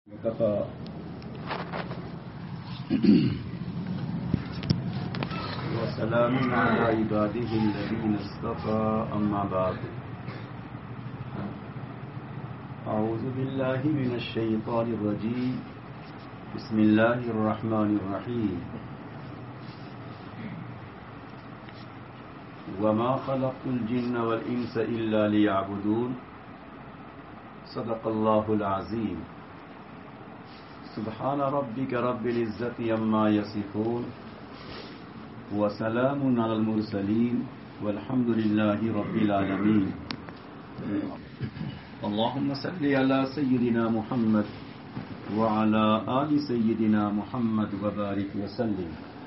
وكفى وسلام على عباده الذين اصطفى أما بعد أعوذ بالله من الشيطان الرجيم بسم الله الرحمن الرحيم وما خلقت الجن والإنس إلا ليعبدون صدق الله العظيم سبحان ربك رب العزة عما يصفون وسلام على المرسلين والحمد لله رب العالمين اللهم صل على سيدنا محمد وعلى آل سيدنا محمد وبارك وسلم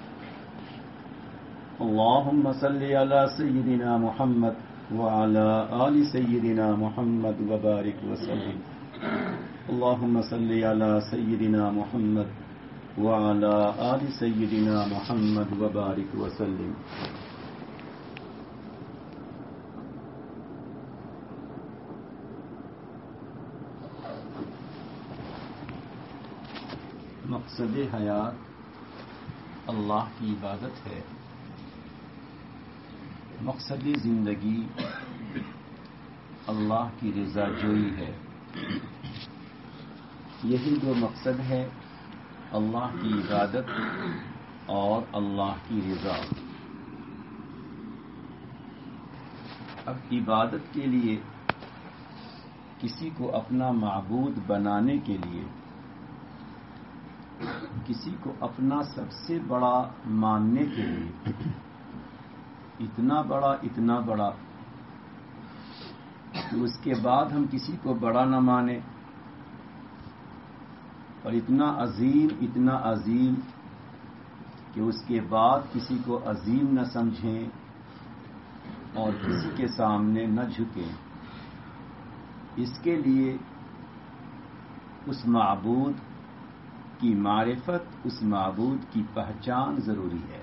اللهم صل على سيدنا محمد وعلى آل سيدنا محمد وبارك وسلم اللهم صل على سيدنا محمد وعلى آل سيدنا محمد وبارك وسلم مقصد حیات اللہ کی عبادت ہے، مقصد زندگی اللہ کی رضا جوئی ہے۔ یہی دو مقصد ہے، اللہ کی عبادت اور اللہ کی رضا۔ اب عبادت کے لیے کسی کو اپنا معبود بنانے کے لیے، کسی کو اپنا سب سے بڑا ماننے کے لیے، اتنا بڑا کہ اس کے بعد ہم کسی کو بڑا نہ مانیں، اور اتنا عظیم کہ اس کے بعد کسی کو عظیم نہ سمجھیں اور کسی کے سامنے نہ جھکیں۔ اس کے لیے اس معبود کی معرفت، اس معبود کی پہچان ضروری ہے۔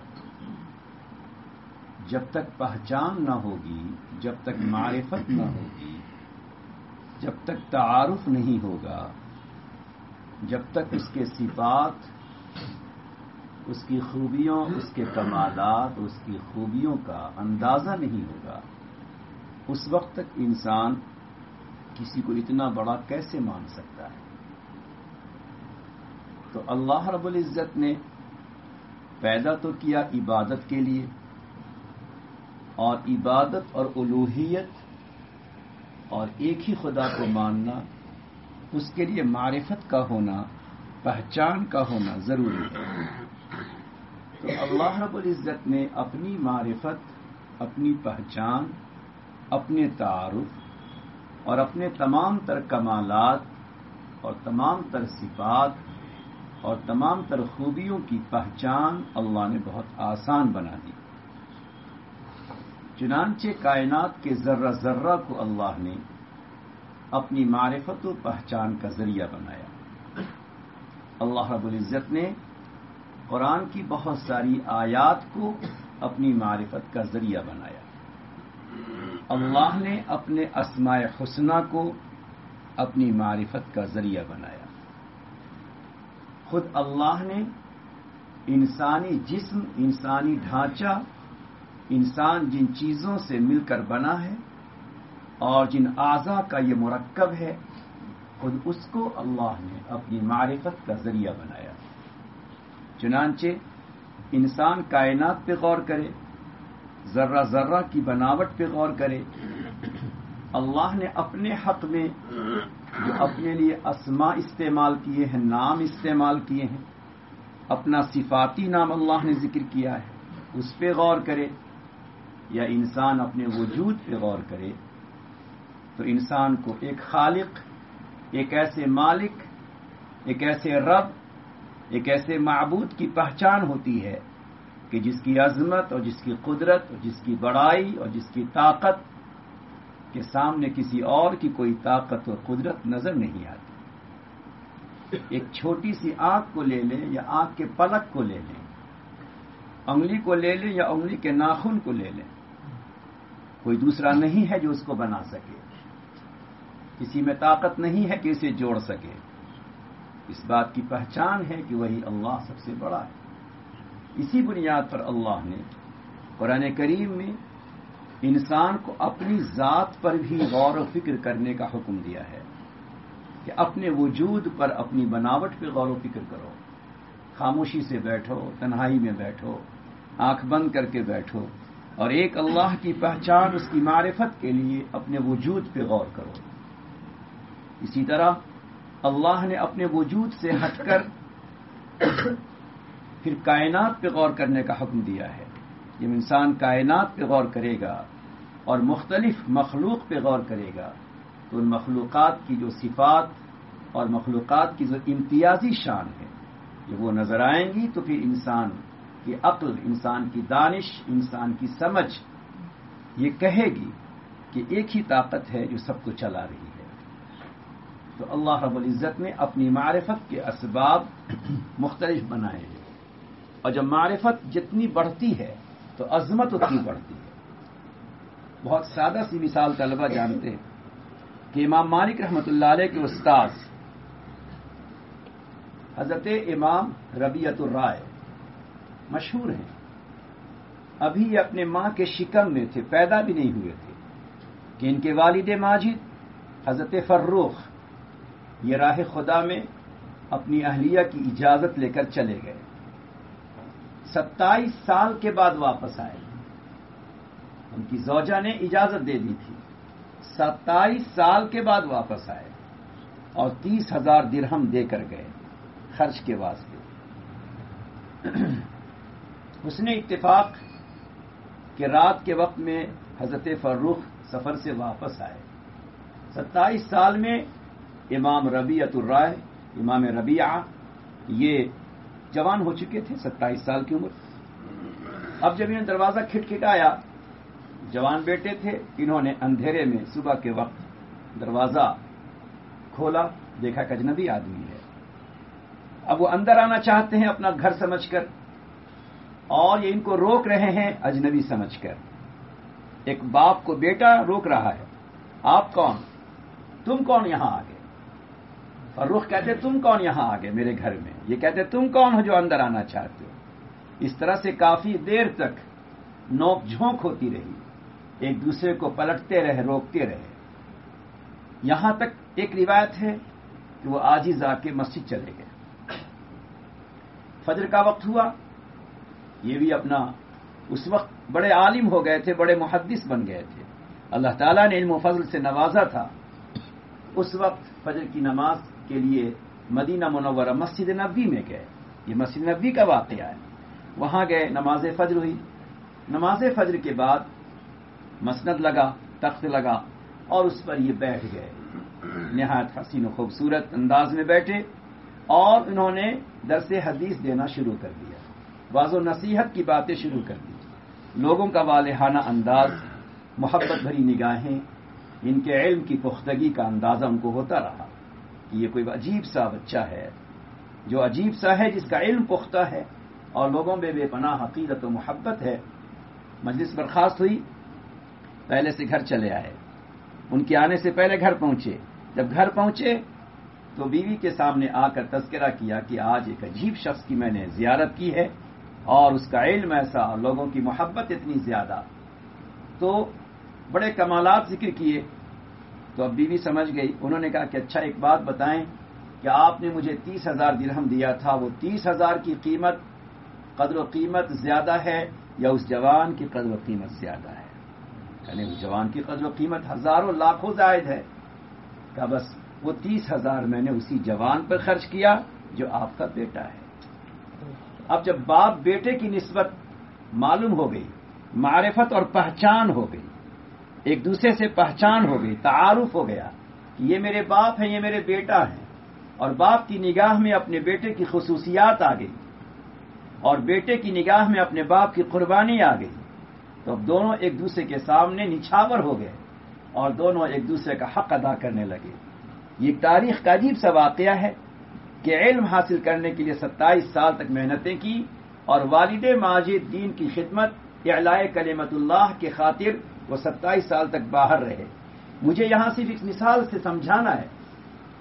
جب تک پہچان نہ ہوگی، جب تک معرفت نہ ہوگی، جب تک تعارف نہیں ہوگا، جب تک اس کے صفات، اس کی خوبیوں، اس کے کمالات، اس کی خوبیوں کا اندازہ نہیں ہوگا، اس وقت تک انسان کسی کو اتنا بڑا کیسے مان سکتا ہے؟ تو اللہ رب العزت نے پیدا تو کیا عبادت کے لیے، اور عبادت اور الوہیت اور ایک ہی خدا کو ماننا، اس کے لیے معرفت کا ہونا، پہچان کا ہونا ضروری ہے۔ تو اللہ رب العزت نے اپنی معرفت، اپنی پہچان، اپنے تعارف اور اپنے تمام تر کمالات اور تمام تر صفات اور تمام تر خوبیوں کی پہچان اللہ نے بہت آسان بنا دی۔ چنانچہ کائنات کے ذرہ ذرہ کو اللہ نے اپنی معرفت و پہچان کا ذریعہ بنایا۔ اللہ رب العزت نے قرآن کی بہت ساری آیات کو اپنی معرفت کا ذریعہ بنایا۔ اللہ نے اپنے اسماء حسنی کو اپنی معرفت کا ذریعہ بنایا۔ خود اللہ نے انسانی جسم، انسانی ڈھانچہ، انسان جن چیزوں سے مل کر بنا ہے اور جن اعضاء کا یہ مرکب ہے، خود اس کو اللہ نے اپنی معرفت کا ذریعہ بنایا۔ چنانچہ انسان کائنات پہ غور کرے، ذرہ ذرہ کی بناوٹ پہ غور کرے، اللہ نے اپنے حق میں جو اپنے لیے اسماء استعمال کیے ہیں، نام استعمال کیے ہیں، اپنا صفاتی نام اللہ نے ذکر کیا ہے، اس پہ غور کرے، یا انسان اپنے وجود پہ غور کرے، تو انسان کو ایک خالق، ایک ایسے مالک، ایک ایسے رب، ایک ایسے معبود کی پہچان ہوتی ہے کہ جس کی عظمت اور جس کی قدرت اور جس کی بڑائی اور جس کی طاقت کے سامنے کسی اور کی کوئی طاقت اور قدرت نظر نہیں آتی۔ ایک چھوٹی سی آنکھ کو لے لیں یا آنکھ کے پلک کو لے لیں، انگلی کو لے لیں یا انگلی کے ناخن کو لے لیں، کوئی دوسرا نہیں ہے جو اس کو بنا سکے، کسی میں طاقت نہیں ہے کہ اسے جوڑ سکے۔ اس بات کی پہچان ہے کہ وہی اللہ سب سے بڑا ہے. اسی بنیاد پر اللہ نے قرآن کریم میں انسان کو اپنی ذات پر بھی غور و فکر کرنے کا حکم دیا ہے کہ اپنے وجود پر، اپنی بناوٹ پہ غور و فکر کرو. خاموشی سے بیٹھو، تنہائی میں بیٹھو، آنکھ بند کر کے بیٹھو اور ایک اللہ کی پہچان، اس کی معرفت کے لیے اپنے وجود پہ غور کرو. اسی طرح اللہ نے اپنے وجود سے ہٹ کر پھر کائنات پہ غور کرنے کا حکم دیا ہے. جب انسان کائنات پہ غور کرے گا اور مختلف مخلوق پہ غور کرے گا تو ان مخلوقات کی جو صفات اور مخلوقات کی جو امتیازی شان ہے جب وہ نظر آئیں گی تو پھر انسان کی عقل، انسان کی دانش، انسان کی سمجھ یہ کہے گی کہ ایک ہی طاقت ہے جو سب کو چلا رہی ہے. تو اللہ رب العزت نے اپنی معرفت کے اسباب مختلف بنائے ہیں، اور جب معرفت جتنی بڑھتی ہے تو عظمت اتنی بڑھتی ہے. بہت سادہ سی مثال طلبہ جانتے ہیں کہ امام مالک رحمۃ اللہ علیہ کے استاذ حضرت امام ربیعۃ الرائے مشہور ہیں. ابھی یہ اپنے ماں کے شکم میں تھے، پیدا بھی نہیں ہوئے تھے کہ ان کے والد ماجد حضرت فروخ یہ راہ خدا میں اپنی اہلیہ کی اجازت لے کر چلے گئے. 27 سال کے بعد واپس آئے. ان کی زوجہ نے اجازت دے دی تھی. 27 سال کے بعد واپس آئے اور 30,000 درہم دے کر گئے خرچ کے واسطے. حسن اتفاق کہ رات کے وقت میں حضرت فروخ سفر سے واپس آئے. 27 سال میں امام ربیعۃ الرائے، امام ربیعہ یہ جوان ہو چکے تھے، 27 سال کی عمر. اب جب انہیں دروازہ کھٹکھٹایا، جوان بیٹے تھے، انہوں نے اندھیرے میں صبح کے وقت دروازہ کھولا، دیکھا کہ اجنبی آدمی ہے. اب وہ اندر آنا چاہتے ہیں اپنا گھر سمجھ کر، اور یہ ان کو روک رہے ہیں اجنبی سمجھ کر. ایک باپ کو بیٹا روک رہا ہے، آپ کون؟ تم کون یہاں آ گئے؟ فروخ کہتے تم کون یہاں آ گئے میرے گھر میں؟ یہ کہتے تم کون ہو جو اندر آنا چاہتے ہو؟ اس طرح سے کافی دیر تک نوک جھونک ہوتی رہی، ایک دوسرے کو پلٹتے رہے، روکتے رہے. یہاں تک ایک روایت ہے کہ وہ عاجز آ کے مسجد چلے گئے. فجر کا وقت ہوا، یہ بھی اپنا اس وقت بڑے عالم ہو گئے تھے، بڑے محدث بن گئے تھے، اللہ تعالیٰ نے علم و فضل سے نوازا تھا. اس وقت فجر کی نماز کے لیے مدینہ منورہ مسجد نبوی میں گئے. یہ مسجد نبوی کا واقعہ ہے. وہاں گئے، نماز فجر ہوئی. نماز فجر کے بعد مسند لگا، تخت لگا اور اس پر یہ بیٹھ گئے. نہایت حسین و خوبصورت انداز میں بیٹھے اور انہوں نے درس حدیث دینا شروع کر دیا. واضح و نصیحت کی باتیں شروع کر دی. لوگوں کا والہانہ انداز، محبت بھری نگاہیں، ان کے علم کی پختگی کا اندازہ ان کو ہوتا رہا کہ یہ کوئی عجیب سا بچہ ہے، جو عجیب سا ہے، جس کا علم پختہ ہے اور لوگوں میں بے پناہ عقیدت و محبت ہے. مجلس برخاست ہوئی، پہلے سے گھر چلے آئے. ان کے آنے سے پہلے گھر پہنچے. جب گھر پہنچے تو بیوی کے سامنے آ کر تذکرہ کیا کہ آج ایک عجیب شخص کی میں نے زیارت کی ہے اور اس کا علم ایسا اور لوگوں کی محبت اتنی زیادہ. تو بڑے کمالات ذکر کیے. تو اب بیوی سمجھ گئی. انہوں نے کہا کہ اچھا ایک بات بتائیں کہ آپ نے مجھے 30,000 درہم دیا تھا، وہ 30,000 کی قیمت، قدر و قیمت زیادہ ہے یا اس جوان کی قدر و قیمت زیادہ ہے؟ یعنی اس جوان کی قدر و قیمت ہزاروں لاکھوں زائد ہے. کہ بس وہ 30,000 میں نے اسی جوان پر خرچ کیا جو آپ کا بیٹا ہے. اب جب باپ بیٹے کی نسبت معلوم ہو گئی، معرفت اور پہچان ہو گئی، ایک دوسرے سے پہچان ہو گئی، تعارف ہو گیا کہ یہ میرے باپ ہیں، یہ میرے بیٹا ہیں، اور باپ کی نگاہ میں اپنے بیٹے کی خصوصیات آ گئی اور بیٹے کی نگاہ میں اپنے باپ کی قربانی آ گئی، تو اب دونوں ایک دوسرے کے سامنے نچھاور ہو گئے اور دونوں ایک دوسرے کا حق ادا کرنے لگے. یہ تاریخ کا عجیب سا واقعہ ہے کہ علم حاصل کرنے کے لیے 27 سال تک محنتیں کی اور والد ماجد دین کی خدمت، اعلاء کلمت اللہ کے خاطر وہ 27 سال تک باہر رہے. مجھے یہاں صرف اس مثال سے سمجھانا ہے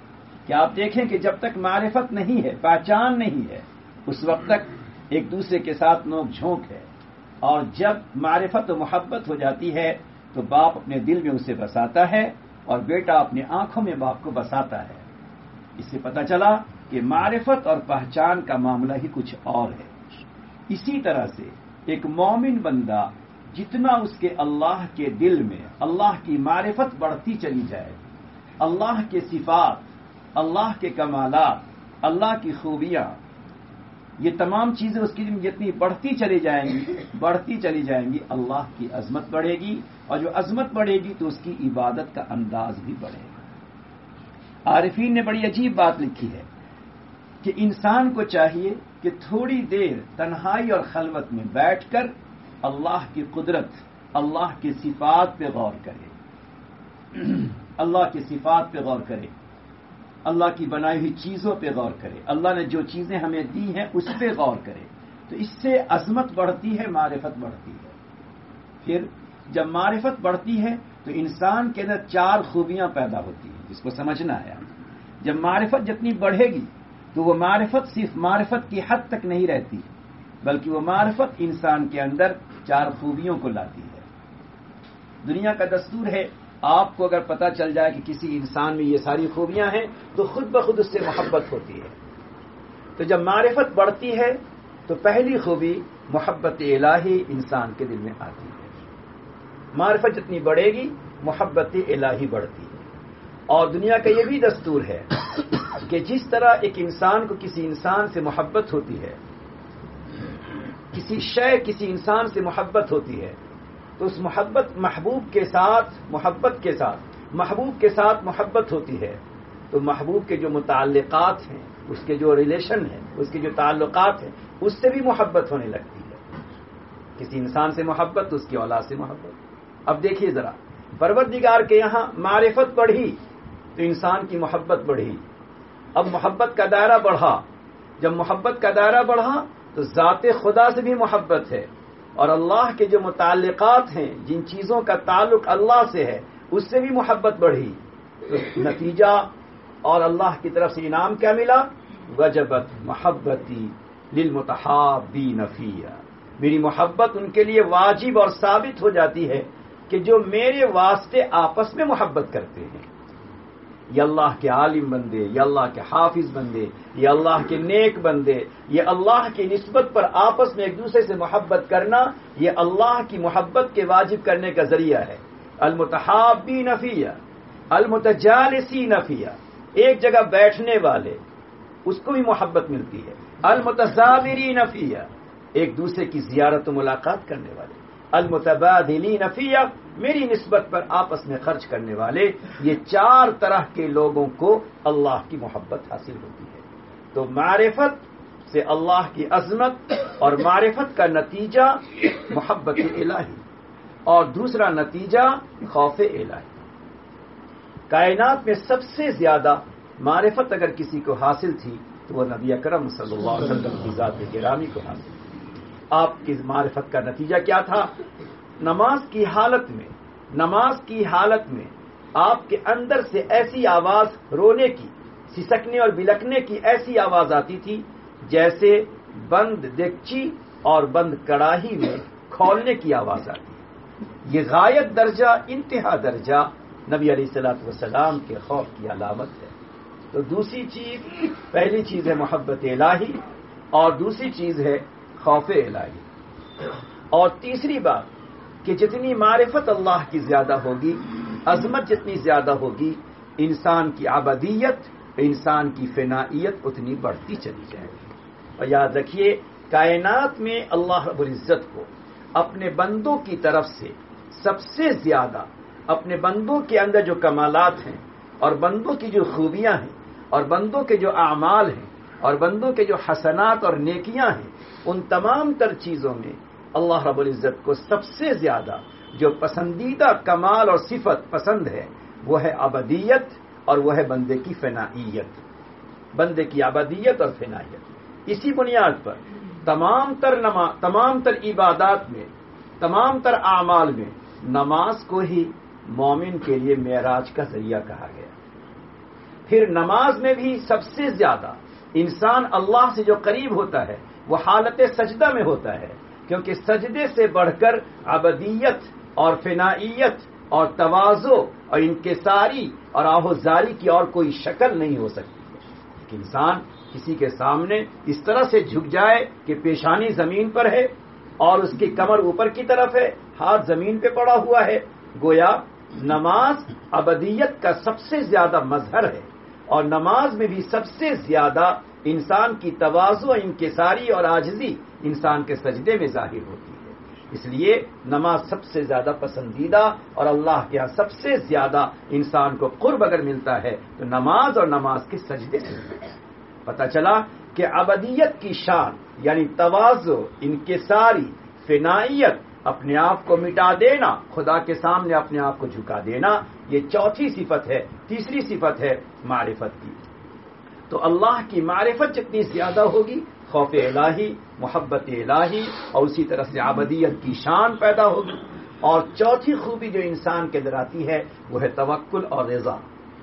کہ آپ دیکھیں کہ جب تک معرفت نہیں ہے، پہچان نہیں ہے، اس وقت تک ایک دوسرے کے ساتھ نوک جھونک ہے، اور جب معرفت و محبت ہو جاتی ہے تو باپ اپنے دل میں اسے بساتا ہے اور بیٹا اپنی آنکھوں میں باپ کو بساتا ہے۔ اس سے پتہ چلا کہ معرفت اور پہچان کا معاملہ ہی کچھ اور ہے۔ اسی طرح سے ایک مومن بندہ جتنا اس کے اللہ کے دل میں اللہ کی معرفت بڑھتی چلی جائے، اللہ کے صفات، اللہ کے کمالات، اللہ کی خوبیاں، یہ تمام چیزیں اس کی جتنی بڑھتی چلی جائیں گی اللہ کی عظمت بڑھے گی، اور جو عظمت بڑھے گی تو اس کی عبادت کا انداز بھی بڑھے گا۔ عارفین نے بڑی عجیب بات لکھی ہے کہ انسان کو چاہیے کہ تھوڑی دیر تنہائی اور خلوت میں بیٹھ کر اللہ کی قدرت، اللہ کی صفات پہ غور کرے، اللہ کی صفات پہ غور کرے، اللہ کی بنائی ہوئی چیزوں پہ غور کرے، اللہ نے جو چیزیں ہمیں دی ہیں اس پہ غور کرے، تو اس سے عظمت بڑھتی ہے، معرفت بڑھتی ہے۔ پھر جب معرفت بڑھتی ہے تو انسان کے اندر 4 خوبیاں پیدا ہوتی ہیں، جس کو سمجھنا ہے۔ جب معرفت جتنی بڑھے گی تو وہ معرفت صرف معرفت کی حد تک نہیں رہتی، بلکہ وہ معرفت انسان کے اندر 4 خوبیوں کو لاتی ہے۔ دنیا کا دستور ہے، آپ کو اگر پتہ چل جائے کہ کسی انسان میں یہ ساری خوبیاں ہیں تو خود بخود اس سے محبت ہوتی ہے۔ تو جب معرفت بڑھتی ہے تو پہلی خوبی محبت الہی انسان کے دل میں آتی ہے۔ معرفت جتنی بڑھے گی محبت الہی بڑھتی ہے۔ اور دنیا کا یہ بھی دستور ہے کہ جس طرح ایک انسان کو کسی انسان سے محبت ہوتی ہے، کسی شے کسی انسان سے محبت ہوتی ہے، تو اس محبوب کے ساتھ محبت ہوتی ہے، تو محبوب کے جو متعلقات ہیں، اس کے جو ریلیشن ہیں، اس کے جو تعلقات ہیں، اس سے بھی محبت ہونے لگتی ہے۔ کسی انسان سے محبت تو اس کی اولاد سے محبت۔ اب دیکھیے ذرا، پروردگار کے یہاں معرفت بڑھی تو انسان کی محبت بڑھی۔ اب محبت کا دائرہ بڑھا، جب محبت کا دائرہ بڑھا تو ذات خدا سے بھی محبت ہے، اور اللہ کے جو متعلقات ہیں، جن چیزوں کا تعلق اللہ سے ہے، اس سے بھی محبت بڑھی۔ تو نتیجہ اور اللہ کی طرف سے انعام کیا ملا؟ وجبت محبتی للمتحابین فیہ، میری محبت ان کے لیے واجب اور ثابت ہو جاتی ہے کہ جو میرے واسطے آپس میں محبت کرتے ہیں۔ یہ اللہ کے عالم بندے، یہ اللہ کے حافظ بندے، یہ اللہ کے نیک بندے، یہ اللہ کی نسبت پر آپس میں ایک دوسرے سے محبت کرنا، یہ اللہ کی محبت کے واجب کرنے کا ذریعہ ہے۔ المتحابین فیہ، المتجالسین فیہ، ایک جگہ بیٹھنے والے، اس کو بھی محبت ملتی ہے۔ المتزاورین فیہ، ایک دوسرے کی زیارت و ملاقات کرنے والے۔ المتبادلین فیہ، میری نسبت پر آپس میں خرچ کرنے والے۔ یہ 4 طرح کے لوگوں کو اللہ کی محبت حاصل ہوتی ہے۔ تو معرفت سے اللہ کی عظمت، اور معرفت کا نتیجہ محبت الہی، اور دوسرا نتیجہ خوف الہی۔ کائنات میں سب سے زیادہ معرفت اگر کسی کو حاصل تھی تو وہ نبی اکرم صلی اللہ علیہ وسلم کی ذات گرامی کو حاصل تھی۔ آپ کی معرفت کا نتیجہ کیا تھا؟ نماز کی حالت میں آپ کے اندر سے ایسی آواز، رونے کی، سسکنے اور بلکنے کی ایسی آواز آتی تھی جیسے بند دیگچی اور بند کڑاہی میں کھولنے کی آواز آتی ہے۔ یہ غایت درجہ، انتہا درجہ نبی علیہ الصلوۃ والسلام کے خوف کی علامت ہے۔ تو دوسری چیز، پہلی چیز ہے محبت الہی، اور دوسری چیز ہے خوف الہی، اور تیسری بات کہ جتنی معرفت اللہ کی زیادہ ہوگی، عظمت جتنی زیادہ ہوگی، انسان کی عبدیت، انسان کی فنائیت اتنی بڑھتی چلی جائے گی۔ اور یاد رکھیے، کائنات میں اللہ رب العزت کو اپنے بندوں کی طرف سے سب سے زیادہ اپنے بندوں کے اندر جو کمالات ہیں، اور بندوں کی جو خوبیاں ہیں، اور بندوں کے جو اعمال ہیں، اور بندوں کے جو حسنات اور نیکیاں ہیں، ان تمام تر چیزوں میں اللہ رب العزت کو سب سے زیادہ جو پسندیدہ کمال اور صفت پسند ہے وہ ہے عبدیت، اور وہ ہے بندے کی فنائیت، بندے کی عبدیت اور فنائیت۔ اسی بنیاد پر تمام تر عبادات میں، تمام تر اعمال میں نماز کو ہی مومن کے لیے معراج کا ذریعہ کہا گیا۔ پھر نماز میں بھی سب سے زیادہ انسان اللہ سے جو قریب ہوتا ہے وہ حالت سجدہ میں ہوتا ہے، کیونکہ سجدے سے بڑھ کر عبدیت اور فنائیت اور تواضع اور انکساری اور آہوزاری کی اور کوئی شکل نہیں ہو سکتی ہے کہ انسان کسی کے سامنے اس طرح سے جھک جائے کہ پیشانی زمین پر ہے اور اس کی کمر اوپر کی طرف ہے، ہاتھ زمین پہ پڑا ہوا ہے. گویا نماز عبدیت کا سب سے زیادہ مظہر ہے، اور نماز میں بھی سب سے زیادہ انسان کی تواضع، انکساری اور عاجزی انسان کے سجدے میں ظاہر ہوتی ہے. اس لیے نماز سب سے زیادہ پسندیدہ اور اللہ کے ہاں سب سے زیادہ انسان کو قرب اگر ملتا ہے تو نماز اور نماز کے سجدے سے ملتا ہے. پتہ چلا کہ عبدیت کی شان یعنی تواضع، انکساری، فنائیت، اپنے آپ کو مٹا دینا، خدا کے سامنے اپنے آپ کو جھکا دینا، یہ چوتھی صفت ہے. تیسری صفت ہے معرفت کی. تو اللہ کی معرفت جتنی زیادہ ہوگی، خوف الہی، محبت الہی اور اسی طرح سے عبدیت کی شان پیدا ہوگی. اور چوتھی خوبی جو انسان کے اندر آتی ہے وہ ہے توکل اور رضا.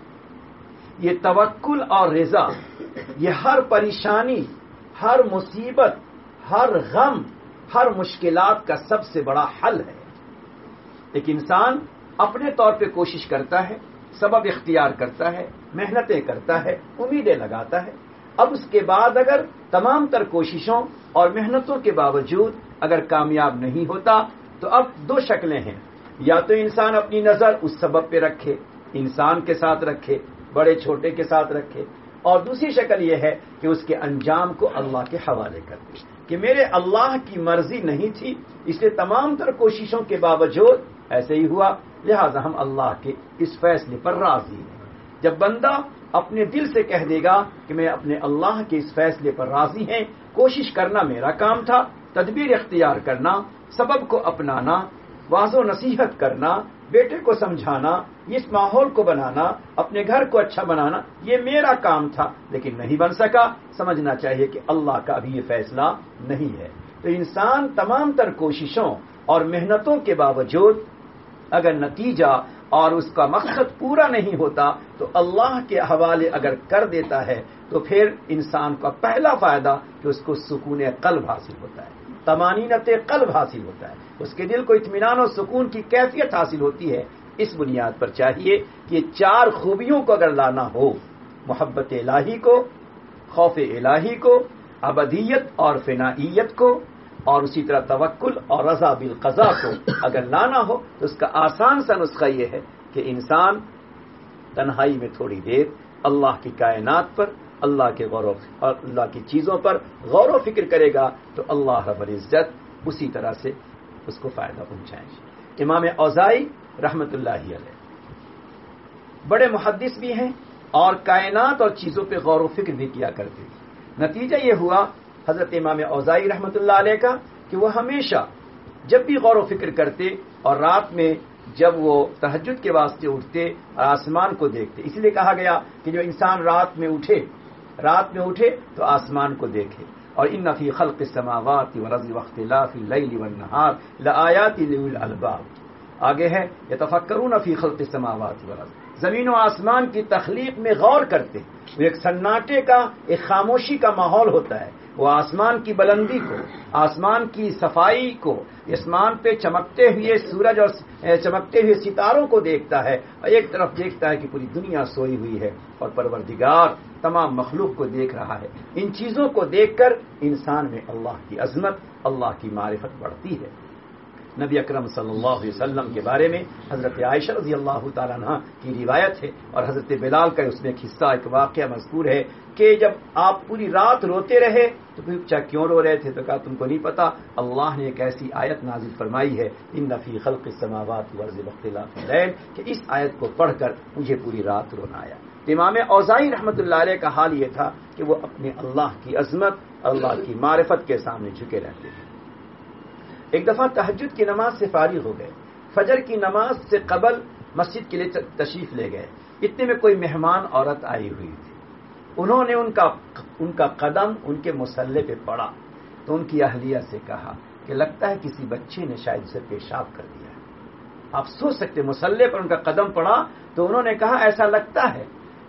یہ توکل اور رضا یہ ہر پریشانی، ہر مصیبت، ہر غم، ہر مشکلات کا سب سے بڑا حل ہے. ایک انسان اپنے طور پہ کوشش کرتا ہے، سبب اختیار کرتا ہے، محنتیں کرتا ہے، امیدیں لگاتا ہے. اب اس کے بعد اگر تمام تر کوششوں اور محنتوں کے باوجود اگر کامیاب نہیں ہوتا تو اب دو شکلیں ہیں. یا تو انسان اپنی نظر اس سبب پہ رکھے، انسان کے ساتھ رکھے، بڑے چھوٹے کے ساتھ رکھے، اور دوسری شکل یہ ہے کہ اس کے انجام کو اللہ کے حوالے کر دے کہ میرے اللہ کی مرضی نہیں تھی، اس لیے تمام تر کوششوں کے باوجود ایسے ہی ہوا، لہذا ہم اللہ کے اس فیصلے پر راضی ہیں. جب بندہ اپنے دل سے کہہ دے گا کہ میں اپنے اللہ کے اس فیصلے پر راضی ہیں، کوشش کرنا میرا کام تھا، تدبیر اختیار کرنا، سبب کو اپنانا، واعظ و نصیحت کرنا، بیٹے کو سمجھانا، اس ماحول کو بنانا، اپنے گھر کو اچھا بنانا، یہ میرا کام تھا لیکن نہیں بن سکا، سمجھنا چاہیے کہ اللہ کا ابھی یہ فیصلہ نہیں ہے. تو انسان تمام تر کوششوں اور محنتوں کے باوجود اگر نتیجہ اور اس کا مقصد پورا نہیں ہوتا تو اللہ کے حوالے اگر کر دیتا ہے تو پھر انسان کا پہلا فائدہ کہ اس کو سکون قلب حاصل ہوتا ہے، طمانینت قلب حاصل ہوتا ہے، اس کے دل کو اطمینان و سکون کی کیفیت حاصل ہوتی ہے. اس بنیاد پر چاہیے کہ یہ چار خوبیوں کو اگر لانا ہو، محبت الہی کو، خوف الہی کو، عبدیت اور فنائیت کو، اور اسی طرح توکل اور رضا بالقضاء کو اگر لانا ہو تو اس کا آسان سا نسخہ یہ ہے کہ انسان تنہائی میں تھوڑی دیر اللہ کی کائنات پر، اللہ کے اور اللہ کی چیزوں پر غور و فکر کرے گا تو اللہ رب العزت اسی طرح سے اس کو فائدہ پہنچائیں گے. امام اوزاعی رحمت اللہ علیہ بڑے محدث بھی ہیں اور کائنات اور چیزوں پہ غور و فکر بھی کیا کرتے تھے. نتیجہ یہ ہوا حضرت امام اوزاعی رحمت اللہ علیہ کا کہ وہ ہمیشہ جب بھی غور و فکر کرتے اور رات میں جب وہ تہجد کے واسطے اٹھتے اور آسمان کو دیکھتے، اس لیے کہا گیا کہ جو انسان رات میں اٹھے تو آسمان کو دیکھے. اور ان فی خلق السماوات والارض واختلاف اللیل والنہار لآیات لأولی الالباب. آگے ہے یتفکرون فی خلق السماوات والارض، زمین و آسمان کی تخلیق میں غور کرتے. وہ ایک سناٹے کا، ایک خاموشی کا ماحول ہوتا ہے. وہ آسمان کی بلندی کو، آسمان کی صفائی کو، آسمان پہ چمکتے ہوئے سورج اور چمکتے ہوئے ستاروں کو دیکھتا ہے، اور ایک طرف دیکھتا ہے کہ پوری دنیا سوئی ہوئی ہے اور پروردگار تمام مخلوق کو دیکھ رہا ہے. ان چیزوں کو دیکھ کر انسان میں اللہ کی عظمت، اللہ کی معرفت بڑھتی ہے. نبی اکرم صلی اللہ علیہ وسلم کے بارے میں حضرت عائشہ رضی اللہ تعالیٰ عنہ کی روایت ہے، اور حضرت بلال کا اس میں ایک حصہ، ایک واقعہ مذکور ہے کہ جب آپ پوری رات روتے رہے تو پوچھا کیوں رو رہے تھے؟ تو کہا تم کو نہیں پتا، اللہ نے ایک ایسی آیت نازل فرمائی ہے ان فی خلق السماوات والارض واختلاف اللیل، کہ اس آیت کو پڑھ کر مجھے پوری رات رونا آیا. امام اوزاعی رحمت اللہ علیہ کا حال یہ تھا کہ وہ اپنے اللہ کی عظمت، اللہ کی معرفت کے سامنے جھکے رہتے تھے. ایک دفعہ تہجد کی نماز سے فارغ ہو گئے، فجر کی نماز سے قبل مسجد کے لیے تشریف لے گئے. اتنے میں کوئی مہمان عورت آئی ہوئی تھی. انہوں نے ان کا قدم ان کے مصلی پہ پڑا تو ان کی اہلیہ سے کہا کہ لگتا ہے کسی بچے نے شاید اسے پیشاب کر دیا ہے. آپ سوچ سکتے مصلی پر ان کا قدم پڑا تو انہوں نے کہا ایسا لگتا ہے.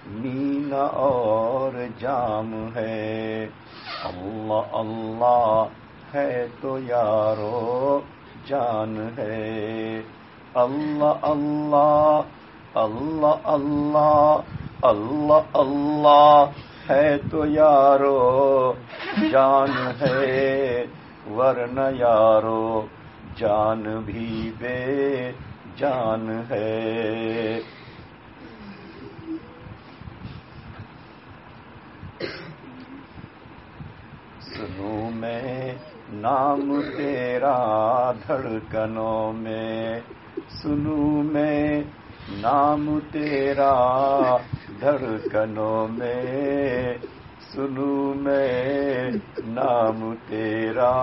مینا اور جام ہے، اللہ اللہ ہے تو یارو جان ہے، اللہ اللہ اللہ اللہ اللہ اللہ ہے تو یارو جان ہے، ورنہ یارو جان بھی بے جان ہے۔ سنوں میں نام تیرا دھڑکنوں میں، سنوں میں نام تیرا دھڑکنوں میں، سنوں میں نام تیرا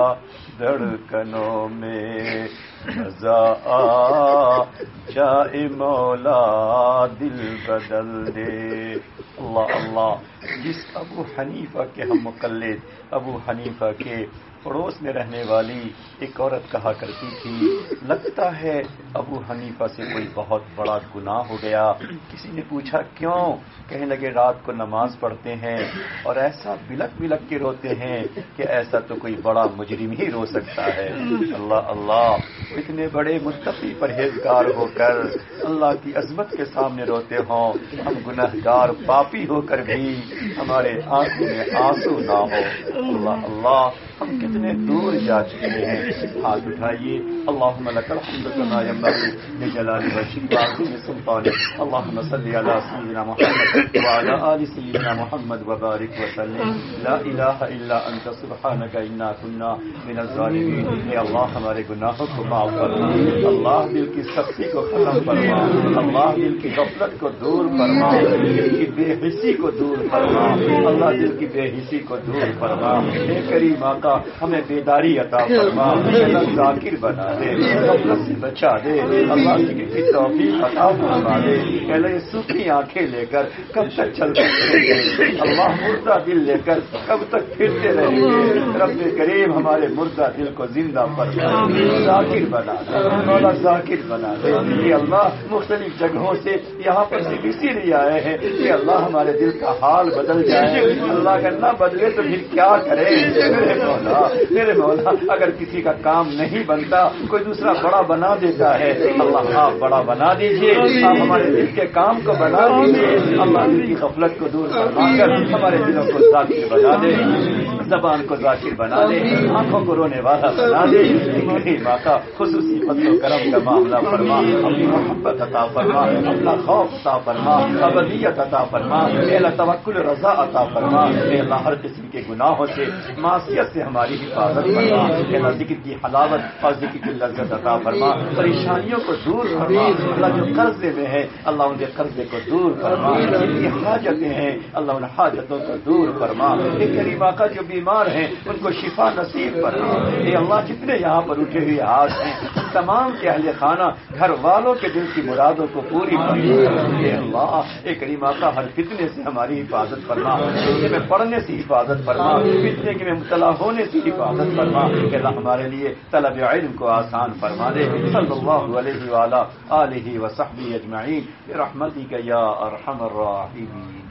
دھڑکنوں میں، رضا آ جائے مولا دل بدل دے۔ اللہ اللہ، جس ابو حنیفہ کے ہم مقلد ابو حنیفہ کے پڑوس میں رہنے والی ایک عورت کہا کرتی تھی، لگتا ہے ابو حنیفہ سے کوئی بہت بڑا گناہ ہو گیا۔ کسی نے پوچھا کیوں؟ کہنے لگے رات کو نماز پڑھتے ہیں اور ایسا بلک بلک کے روتے ہیں کہ ایسا تو کوئی بڑا مجرم ہی رو سکتا ہے۔ اللہ اللہ، اتنے بڑے متقی پرہیزگار ہو کر اللہ کی عظمت کے سامنے روتے ہوں، ہم گنہگار پاپی ہو کر بھی ہمارے آنکھوں میں آنسو نہ ہو۔ اللہ اللہ، ہم کتنے دور جا چکے ہیں۔ ہاتھ اٹھائیے، اللہم لک الحمد کما ینبغی لجلال وجہک وعظیم سلطانک، اللہم صلی علی سیدنا محمد وعلی آل سیدنا محمد وبارک وسلم، لا الہ الا انت سبحانک انا کنا من الظالمین۔ اے اللہ ہمارے گناہوں کو معاف فرما، اللہ دل کی سختی کو ختم فرما، اللہ دل کی غفلت کو دور فرما، دل کی بے حسی کو دور فرما، اللہ دل کی بے حسی کو دور فرما۔ اے کریم آقا ہمیں بیداری عطا فرما، اللہ ذاکر بنا دے، غفلت سے بچا دے، اللہ ذکر کی توفیق عطا فرما دے۔ اللہ یہ سوکھی آنکھیں لے کر کب تک چلتے رہیں گے؟ اللہ مردہ دل لے کر کب تک پھرتے رہیں گے؟ رب کریم ہمارے مردہ دل کو زندہ فرما، ذاکر بنا دے، مولا ذاکر بنا دے۔ یہ اللہ مختلف جگہوں سے یہاں پر صرف اسی لیے آئے ہیں کہ اللہ ہمارے دل کا حال بدل جائے۔ اللہ اگر نہ بدلے تو پھر کیا کرے؟ میرے مولا، اگر کسی کا کام نہیں بنتا کوئی دوسرا بڑا بنا دیتا ہے، اللہ آپ بڑا بنا دیجئے، آپ ہمارے دل کے کام کو بنا دیجئے، اللہ دل کی غفلت کو دور فرما کر ہمارے دلوں کو ذاکر بنا دے، زبان کو ذاکر بنا دے، آنکھوں کو رونے والا بنا دے۔ کریم آقا خصوصی فضل و کرم کا معاملہ فرما، اپنی محبت عطا فرما، اپنا خوف عطا فرما، ابدیت عطا فرما، اے اللہ توکل رضا عطا فرما، اے اللہ ہر قسم کے گناہوں سے معصیت سے ہماری حفاظت فرما، اے اللہ ذکر کی حلاوت اور ذکر کی لذت عطا فرما، پریشانیوں کو دور فرما، اللہ جو قرضے میں ہے اللہ ان کے قرضے کو دور فرما، جن کی حاجتیں ہیں اللہ ان حاجتوں کو دور فرما، اے کریم آقا جو بیمار ہیں ان کو شفا نصیب فرما، اے اللہ جتنے یہاں پر اٹھے ہوئے ہاتھ ہیں تمام کے اہل خانہ گھر والوں کے دل کی مرادوں کو پوری فرما، اے اللہ اے کریم آقا ہر فتنے سے ہماری حفاظت فرما، فتنے میں پڑھنے سے حفاظت فرما، فتنے کے میں مبتلا ہونے سے حفاظت فرما، کہ اللہ ہمارے لیے طلب علم کو آسان فرما دے۔ صلی اللہ علیہ وآلہ آلہ وصحبہ اجمعین برحمتک یا ارحم الراحمین۔